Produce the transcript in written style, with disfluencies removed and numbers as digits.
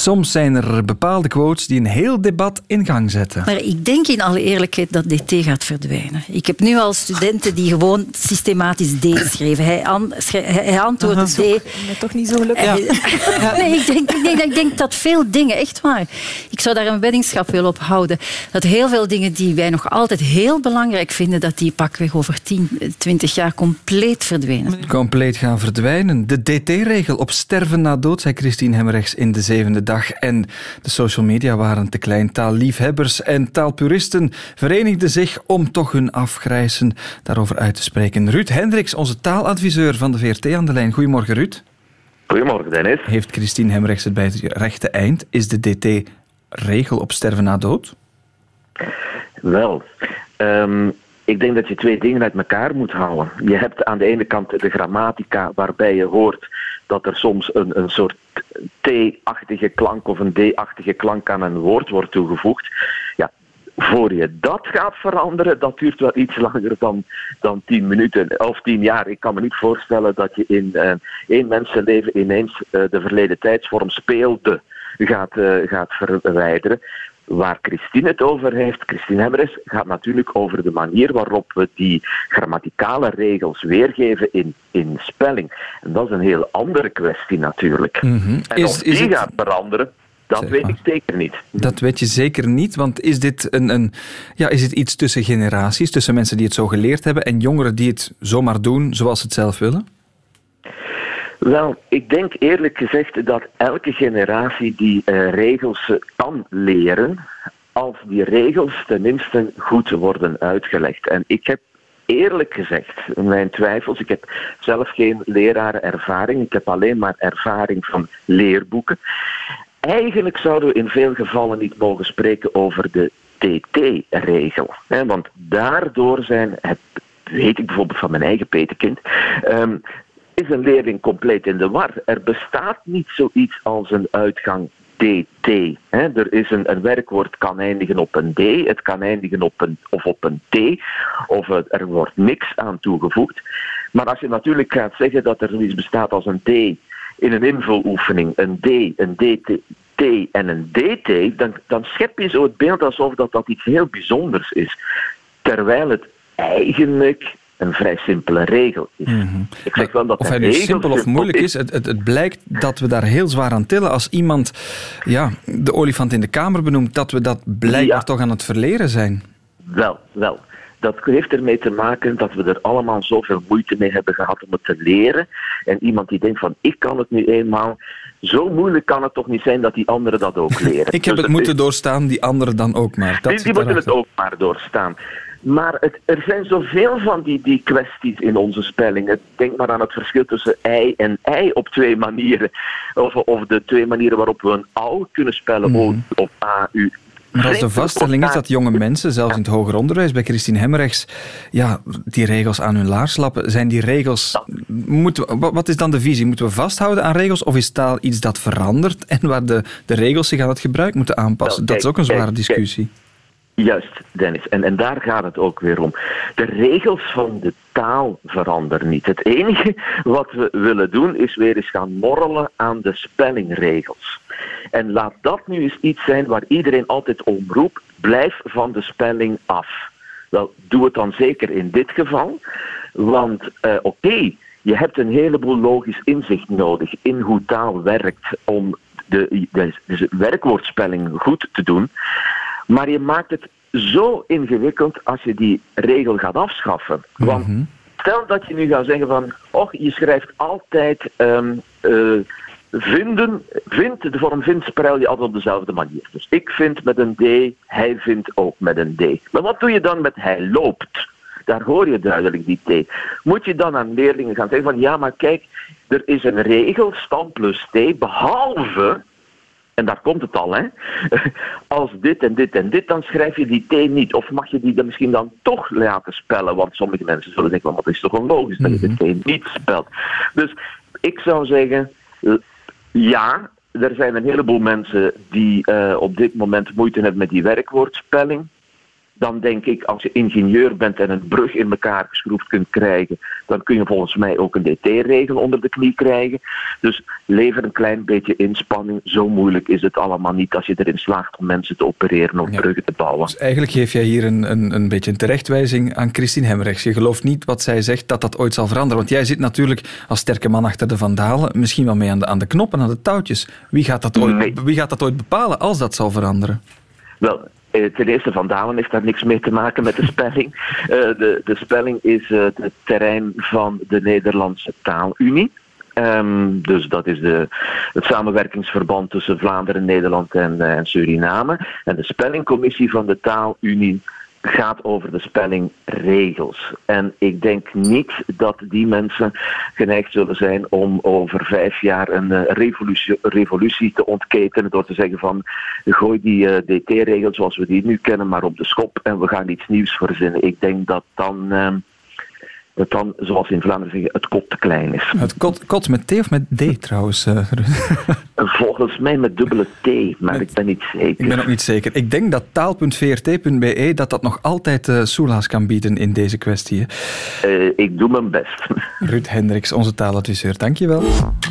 soms zijn er bepaalde quotes die een heel debat in gang zetten. Maar ik denk in alle eerlijkheid dat DT gaat verdwijnen. Ik heb nu al studenten die gewoon systematisch D schreven. Hij antwoordde D. Dat toch niet zo gelukkig. Ja. Nee, ik denk dat veel dingen, echt waar. Ik zou daar een weddingschap willen op houden. Dat heel veel dingen die wij nog altijd heel belangrijk vinden, dat die pakweg over 10, 20 jaar compleet verdwijnen. Compleet gaan verdwijnen. De DT-regel op sterven na dood, zei Christine Hemmerrechts in de 7e dag. En de social media waren te klein. Taalliefhebbers en taalpuristen verenigden zich om toch hun afgrijzen daarover uit te spreken. Ruud Hendricks, onze taaladviseur van de VRT aan de lijn. Goedemorgen, Ruud. Goedemorgen, Dennis. Heeft Christine Hemmerrechts het bij het rechte eind? Is de DT-regel op sterven na dood? Wel, ik denk dat je twee dingen uit elkaar moet halen. Je hebt aan de ene kant de grammatica, waarbij je hoort dat er soms een soort T-achtige klank of een D-achtige klank aan een woord wordt toegevoegd. Ja, voor je dat gaat veranderen, dat duurt wel iets langer dan 10 minuten of 10 jaar. Ik kan me niet voorstellen dat je in één mensenleven ineens de verleden tijdsvorm speelde gaat verwijderen. Waar Christine het over heeft, Christine Hemmerrechts, gaat natuurlijk over de manier waarop we die grammaticale regels weergeven in spelling. En dat is een heel andere kwestie natuurlijk. Mm-hmm. En of die gaat veranderen, dat weet ik zeker niet. Dat weet je zeker niet, want is dit is het iets tussen generaties, tussen mensen die het zo geleerd hebben en jongeren die het zomaar doen zoals ze het zelf willen? Wel, ik denk eerlijk gezegd dat elke generatie die regels kan leren, als die regels tenminste goed worden uitgelegd. En ik heb eerlijk gezegd mijn twijfels. Ik heb zelf geen lerarenervaring. Ik heb alleen maar ervaring van leerboeken. Eigenlijk zouden we in veel gevallen niet mogen spreken over de TT-regel. Want daardoor weet ik bijvoorbeeld van mijn eigen petekind, is een leerling compleet in de war. Er bestaat niet zoiets als een uitgang DT. Er is een werkwoord kan eindigen op een D, het kan eindigen op een T, of er wordt niks aan toegevoegd. Maar als je natuurlijk gaat zeggen dat er zoiets bestaat als een T in een invuloefening, een D, een DT en een DT, dan schep je zo het beeld alsof dat iets heel bijzonders is. Terwijl het eigenlijk een vrij simpele regel is. Mm-hmm. Ik zeg wel dat of hij nu simpel of moeilijk is, het blijkt dat we daar heel zwaar aan tillen. Als iemand de olifant in de kamer benoemt, dat we dat blijkbaar toch aan het verleren zijn. Wel. Dat heeft ermee te maken dat we er allemaal zoveel moeite mee hebben gehad om het te leren. En iemand die denkt van, ik kan het nu eenmaal. Zo moeilijk kan het toch niet zijn dat die anderen dat ook leren. Ik heb het moeten doorstaan, die anderen dan ook maar. Die moeten het ook maar doorstaan. Maar er zijn zoveel van die kwesties in onze spellingen. Denk maar aan het verschil tussen ei en ei op 2 manieren. Of de 2 manieren waarop we een au kunnen spellen, O of A-U. Maar als de vaststelling is dat jonge mensen, zelfs in het hoger onderwijs, bij Christine Hemmerrechts, die regels aan hun laars lappen, zijn die regels... Wat is dan de visie? Moeten we vasthouden aan regels of is taal iets dat verandert en waar de regels zich aan het gebruik moeten aanpassen? Dat is ook een zware discussie. Juist, Dennis. En daar gaat het ook weer om. De regels van de taal veranderen niet. Het enige wat we willen doen is weer eens gaan morrelen aan de spellingregels. En laat dat nu eens iets zijn waar iedereen altijd om roept, blijf van de spelling af. Wel, doe het dan zeker in dit geval. Want je hebt een heleboel logisch inzicht nodig in hoe taal werkt om de werkwoordspelling goed te doen. Maar je maakt het zo ingewikkeld als je die regel gaat afschaffen. Want stel dat je nu gaat zeggen van, je schrijft altijd de vorm vind spel je altijd op dezelfde manier. Dus ik vind met een D, hij vindt ook met een D. Maar wat doe je dan met hij loopt? Daar hoor je duidelijk die T. Moet je dan aan leerlingen gaan zeggen van, maar kijk, er is een regel, stand plus T, behalve... En daar komt het al, als dit en dit en dit, dan schrijf je die T niet. Of mag je die dan misschien dan toch laten spellen? Want sommige mensen zullen denken, dat is toch onlogisch dat je de T niet spelt. Dus ik zou zeggen, er zijn een heleboel mensen die op dit moment moeite hebben met die werkwoordspelling. Dan denk ik, als je ingenieur bent en een brug in elkaar geschroefd kunt krijgen, dan kun je volgens mij ook een DT-regel onder de knie krijgen. Dus lever een klein beetje inspanning. Zo moeilijk is het allemaal niet als je erin slaagt om mensen te opereren of bruggen te bouwen. Dus eigenlijk geef jij hier een beetje een terechtwijzing aan Christine Hemmerrechts. Je gelooft niet wat zij zegt dat dat ooit zal veranderen. Want jij zit natuurlijk als sterke man achter de Vandalen misschien wel mee aan de knoppen, aan de touwtjes. Wie gaat dat ooit bepalen als dat zal veranderen? Wel, ten eerste, Van Dalen heeft daar niks mee te maken met de spelling. De spelling is het terrein van de Nederlandse Taalunie. Dus dat is het samenwerkingsverband tussen Vlaanderen, Nederland en Suriname. En de spellingcommissie van de Taalunie gaat over de spellingregels. En ik denk niet dat die mensen geneigd zullen zijn om over 5 jaar een revolutie te ontketenen door te zeggen van gooi die DT-regels zoals we die nu kennen maar op de schop en we gaan iets nieuws verzinnen. Ik denk dat dan, zoals in Vlaanderen zeggen, het kot te klein is. Het kot met T of met D trouwens? Volgens mij met dubbele T, maar ik ben niet zeker. Ik ben ook niet zeker. Ik denk dat taal.vrt.be dat nog altijd soelaas kan bieden in deze kwestie. Ik doe mijn best. Ruud Hendricks, onze taaladviseur. Dank je wel.